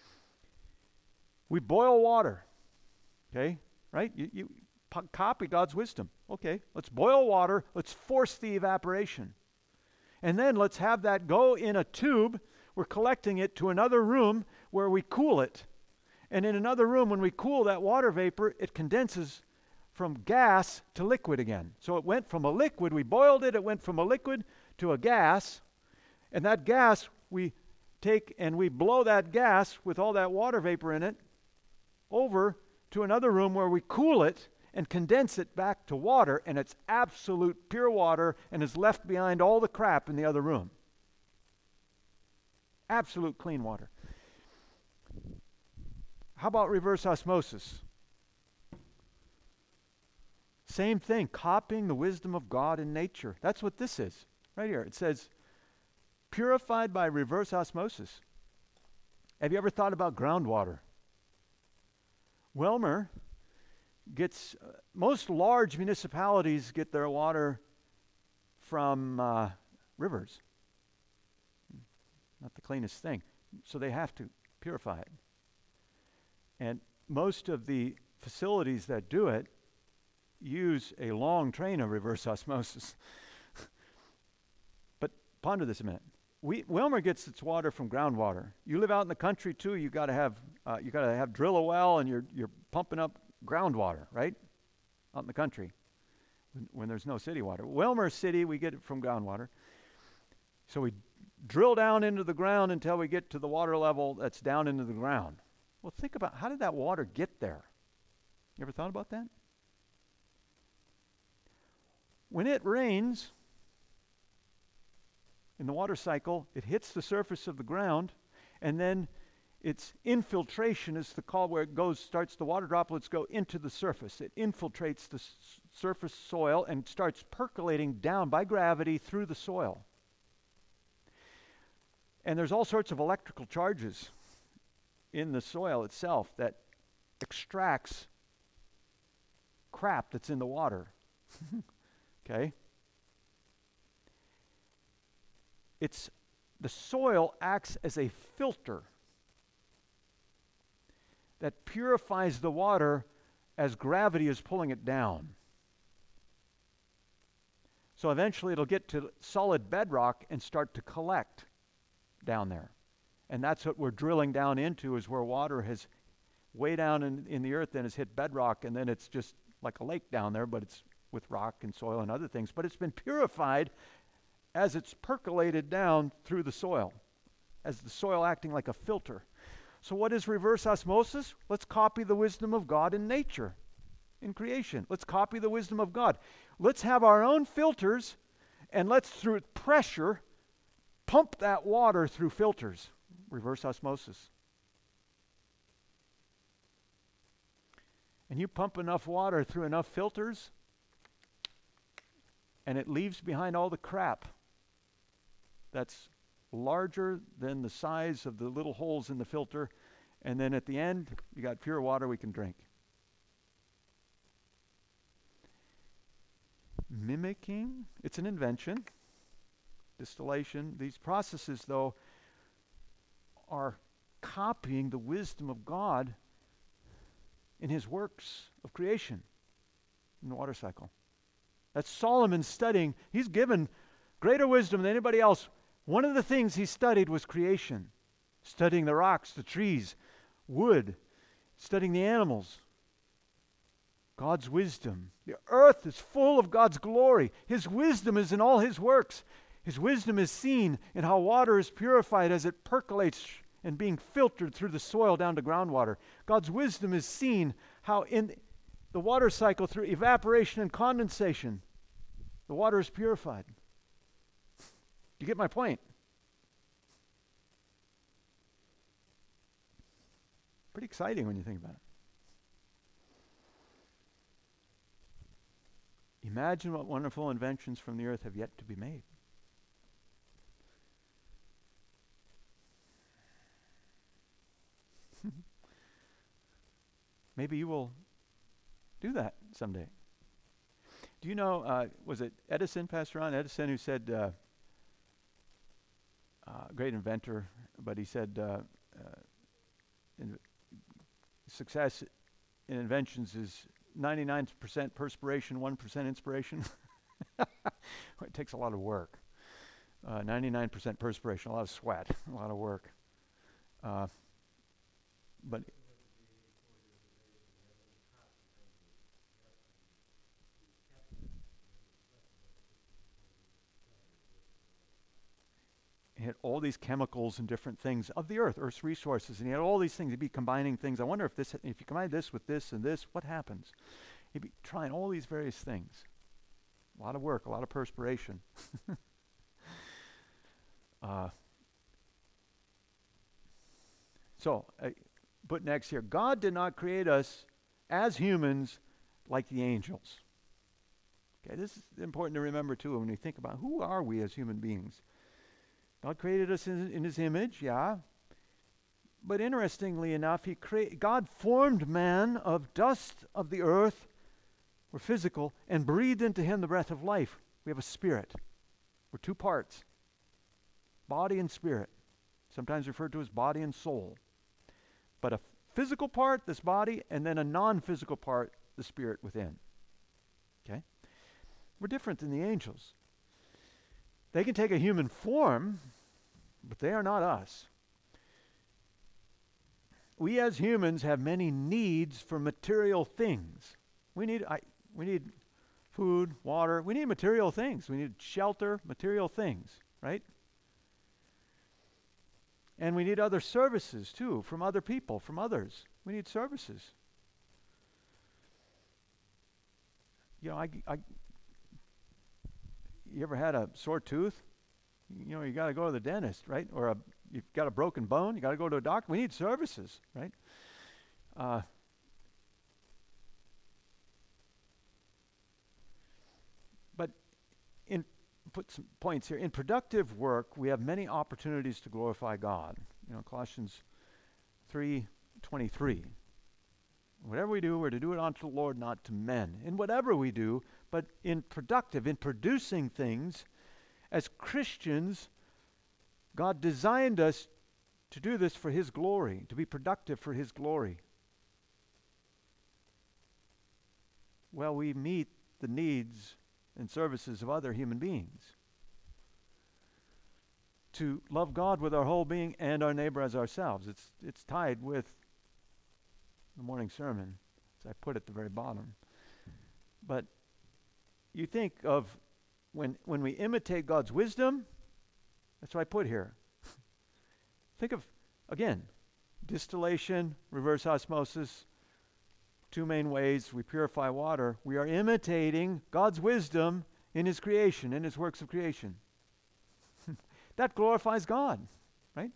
We boil water. Okay, right? You, you po- copy God's wisdom. Okay, let's boil water. Let's force the evaporation. And then let's have that go in a tube. We're collecting it to another room where we cool it. And in another room, when we cool that water vapor, it condenses from gas to liquid again. So it went from a liquid, we boiled it, it went from a liquid to a gas. And that gas, we take and we blow that gas with all that water vapor in it over to another room where we cool it and condense it back to water, and it's absolute pure water and is left behind all the crap in the other room. Absolute clean water. How about reverse osmosis? Same thing, copying the wisdom of God in nature. That's what this is, right here. It says, purified by reverse osmosis. Have you ever thought about groundwater? Wilmer gets, uh, most large municipalities get their water from uh, rivers. Not the cleanest thing. So they have to purify it. And most of the facilities that do it use a long train of reverse osmosis. But ponder this a minute. We, Wilmer gets its water from groundwater. You live out in the country too. You got to have uh, you got to have drill a well, and you're you're pumping up groundwater, right? Out in the country, when, when there's no city water. Wilmer City, we get it from groundwater. So we drill down into the ground until we get to the water level that's down into the ground. Well, think about, how did that water get there? You ever thought about that? When it rains, in the water cycle, it hits the surface of the ground, and then its infiltration is the call where it goes, starts, the water droplets go into the surface. It infiltrates the s- surface soil and starts percolating down by gravity through the soil. And there's all sorts of electrical charges in the soil itself that extracts crap that's in the water. Okay? It's the soil acts as a filter that purifies the water as gravity is pulling it down. So eventually it'll get to solid bedrock and start to collect down there. And that's what we're drilling down into, is where water has way down in, in the earth then has hit bedrock, and then it's just like a lake down there, but it's with rock and soil and other things. But it's been purified as it's percolated down through the soil, as the soil acting like a filter. So what is reverse osmosis? Let's copy the wisdom of God in nature, in creation. Let's copy the wisdom of God. Let's have our own filters, and let's, through pressure, pump that water through filters. Reverse osmosis. And you pump enough water through enough filters, and it leaves behind all the crap that's larger than the size of the little holes in the filter, and then at the end, you got pure water we can drink. Mimicking, it's an invention. Distillation, these processes, though, are copying the wisdom of God in his works of creation in the water cycle. That's Solomon studying. He's given greater wisdom than anybody else. One of the things he studied was creation, studying the rocks, the trees, wood, studying the animals. God's wisdom. The earth is full of God's glory. His wisdom is in all his works. His wisdom is seen in how water is purified as it percolates and being filtered through the soil down to groundwater. God's wisdom is seen how in the water cycle, through evaporation and condensation, the water is purified. You get my point? Pretty exciting when you think about it. Imagine what wonderful inventions from the earth have yet to be made. Maybe you will do that someday. Do you know, uh, was it Edison, Pastor Ron Edison, who said, uh, uh, great inventor, but he said uh, uh, in success in inventions is ninety-nine percent perspiration, one percent inspiration. It takes a lot of work. Uh, ninety-nine percent perspiration, a lot of sweat, a lot of work. Uh, but he had all these chemicals and different things of the earth, Earth's resources, and he had all these things. He'd be combining things. I wonder if this, if you combine this with this and this, what happens? He'd be trying all these various things. A lot of work, a lot of perspiration. uh, so, uh, put next here. God did not create us as humans like the angels. Okay, this is important to remember too when we think about who are we as human beings. God created us in, in his image, yeah, but interestingly enough, he crea- God formed man of dust of the earth, or physical, and breathed into him the breath of life. We have a spirit. We're two parts, body and spirit, sometimes referred to as body and soul. But a physical part, this body, and then a non-physical part, the spirit within. Okay? We're different than the angels. They can take a human form, but they are not us. We as humans have many needs for material things. We need I, we need food, water. We need material things. We need shelter, material things, right? And we need other services too, from other people, from others. We need services. You know, I, I you ever had a sore tooth? You know, you got to go to the dentist, right? Or a, you've got a broken bone, you got to go to a doctor. We need services, right? Uh, but in put some points here. In productive work, we have many opportunities to glorify God. You know, Colossians three twenty-three. Whatever we do, we're to do it unto the Lord, not to men. In whatever we do, but in productive, in producing things, as Christians, God designed us to do this for His glory, to be productive for His glory. Well, we meet the needs and services of other human beings. To love God with our whole being and our neighbor as ourselves. It's it's tied with the morning sermon, as I put at the very bottom. But you think of when when we imitate God's wisdom, that's what I put here. Think of, again, distillation, reverse osmosis, two main ways we purify water. We are imitating God's wisdom in His creation, in His works of creation. That glorifies God, right?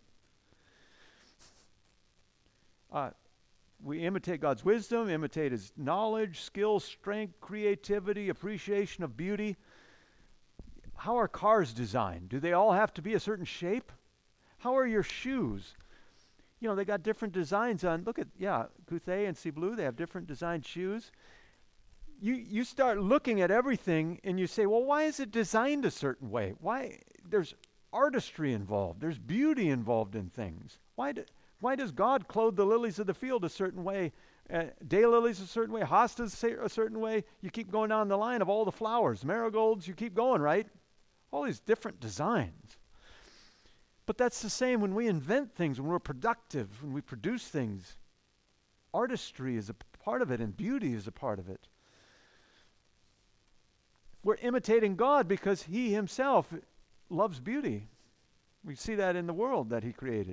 Uh, we imitate God's wisdom, imitate His knowledge, skill, strength, creativity, appreciation of beauty. How are cars designed? Do they all have to be a certain shape? How are your shoes? You know, they got different designs on. Look at, yeah, Gouthé and Ciblou, they have different designed shoes. You you start looking at everything and you say, well, why is it designed a certain way? Why? There's artistry involved. There's beauty involved in things. Why do, why does God clothe the lilies of the field a certain way, uh, daylilies a certain way, hostas a certain way? You keep going down the line of all the flowers, marigolds, you keep going, right? All these different designs. But that's the same when we invent things, when we're productive, when we produce things. Artistry is a part of it, and beauty is a part of it. We're imitating God because He Himself loves beauty. We see that in the world that He created.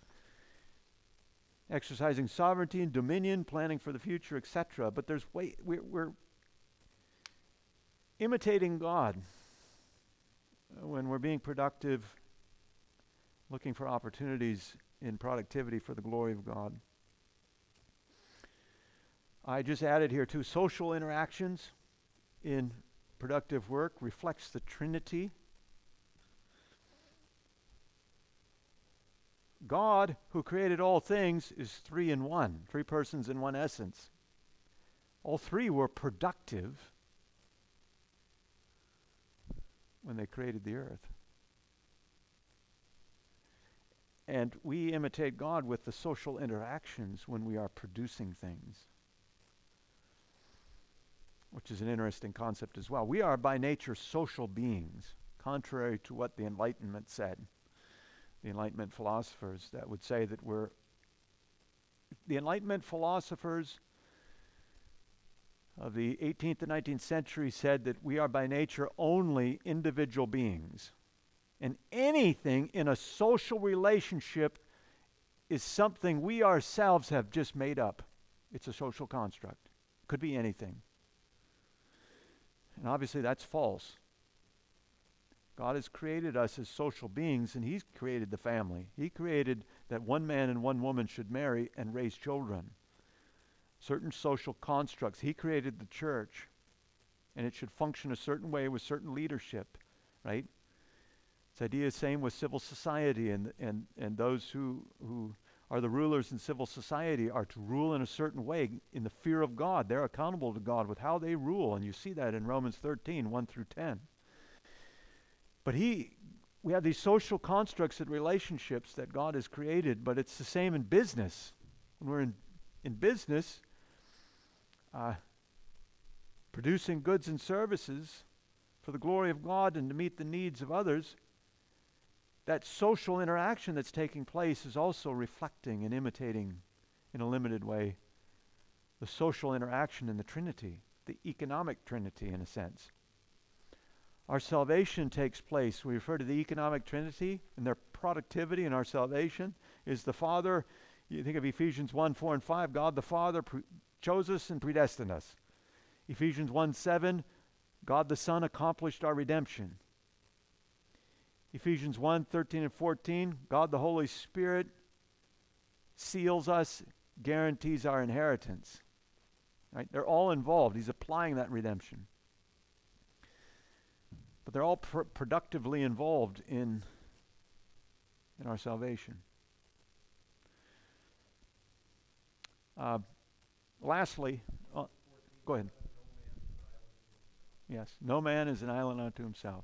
Exercising sovereignty and dominion, planning for the future, et cetera. But there's way we're, we're imitating God when we're being productive, looking for opportunities in productivity for the glory of God. I just added here too, social interactions in productive work reflects the Trinity. God, who created all things, is three in one, three persons in one essence. All three were productive when they created the earth. And we imitate God with the social interactions when we are producing things, which is an interesting concept as well. We are by nature social beings, contrary to what the Enlightenment said. The Enlightenment philosophers that would say that we're, the Enlightenment philosophers of the eighteenth and nineteenth century said that we are by nature only individual beings. And anything in a social relationship is something we ourselves have just made up. It's a social construct. Could be anything. And obviously that's false. God has created us as social beings, and He's created the family. He created that one man and one woman should marry and raise children. Certain social constructs. He created the church, and it should function a certain way with certain leadership, right? This idea is same with civil society and and and those who who are the rulers in civil society are to rule in a certain way in the fear of God. They're accountable to God with how they rule, and you see that in Romans thirteen, one through ten. But he, we have these social constructs and relationships that God has created, but it's the same in business. When we're in, in business, uh, producing goods and services for the glory of God and to meet the needs of others, that social interaction that's taking place is also reflecting and imitating in a limited way the social interaction in the Trinity, the economic Trinity in a sense. Our salvation takes place. We refer to the economic Trinity, and their productivity in our salvation is the Father. You think of Ephesians one, four, and five. God the Father pre- chose us and predestined us. Ephesians one, seven, God the Son accomplished our redemption. Ephesians one, thirteen and fourteen, God the Holy Spirit seals us, guarantees our inheritance. Right? They're all involved. He's applying that redemption. But they're all pr- productively involved in, in our salvation. Uh, lastly, uh, go ahead. Yes, no man is an island unto himself.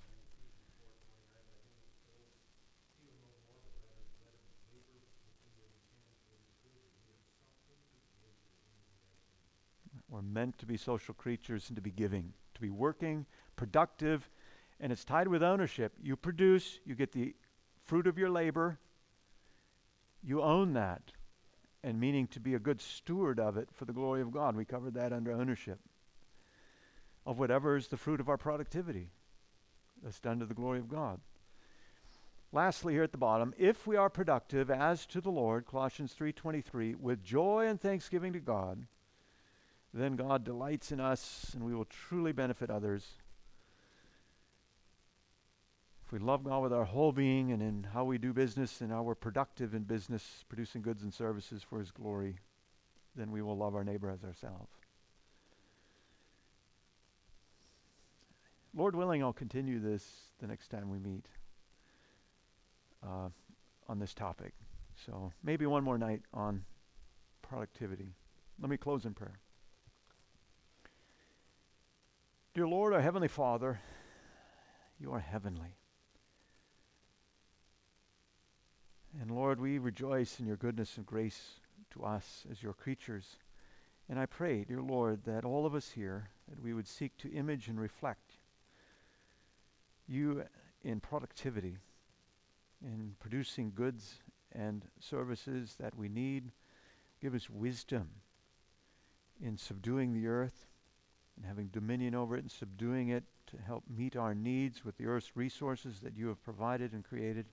We're meant to be social creatures and to be giving, to be working, productive, and it's tied with ownership. You produce, you get the fruit of your labor, you own that, and meaning to be a good steward of it for the glory of God. We covered that under ownership of whatever is the fruit of our productivity that's done to the glory of God. Lastly, here at the bottom, if we are productive as to the Lord, Colossians three twenty-three, with joy and thanksgiving to God, then God delights in us and we will truly benefit others. If we love God with our whole being and in how we do business and how we're productive in business, producing goods and services for His glory, then we will love our neighbor as ourselves. Lord willing, I'll continue this the next time we meet uh, on this topic. So maybe one more night on productivity. Let me close in prayer. Dear Lord, our Heavenly Father, you are heavenly. And Lord, we rejoice in your goodness and grace to us as your creatures. And I pray, dear Lord, that all of us here, that we would seek to image and reflect you in productivity, in producing goods and services that we need. Give us wisdom in subduing the earth and having dominion over it and subduing it to help meet our needs with the earth's resources that you have provided and created.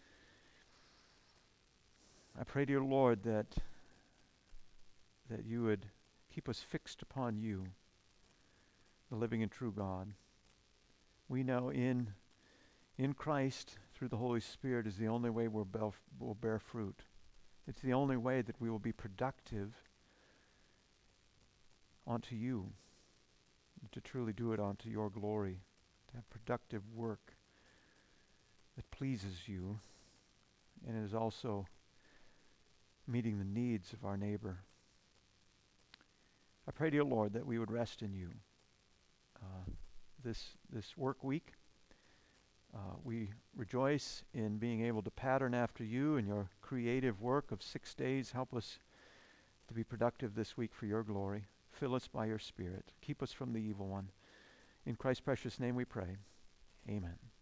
I pray, dear Lord, that that you would keep us fixed upon you, the living and true God. We know in in Christ, through the Holy Spirit, is the only way we'll, bear, we'll bear fruit. It's the only way that we will be productive unto you, to truly do it unto your glory, to have productive work that pleases you, and is also meeting the needs of our neighbor. I pray, dear Lord, that we would rest in you uh, this this work week. Uh, we rejoice in being able to pattern after you and your creative work of six days. Help us to be productive this week for your glory. Fill us by your Spirit. Keep us from the evil one. In Christ's precious name we pray. Amen.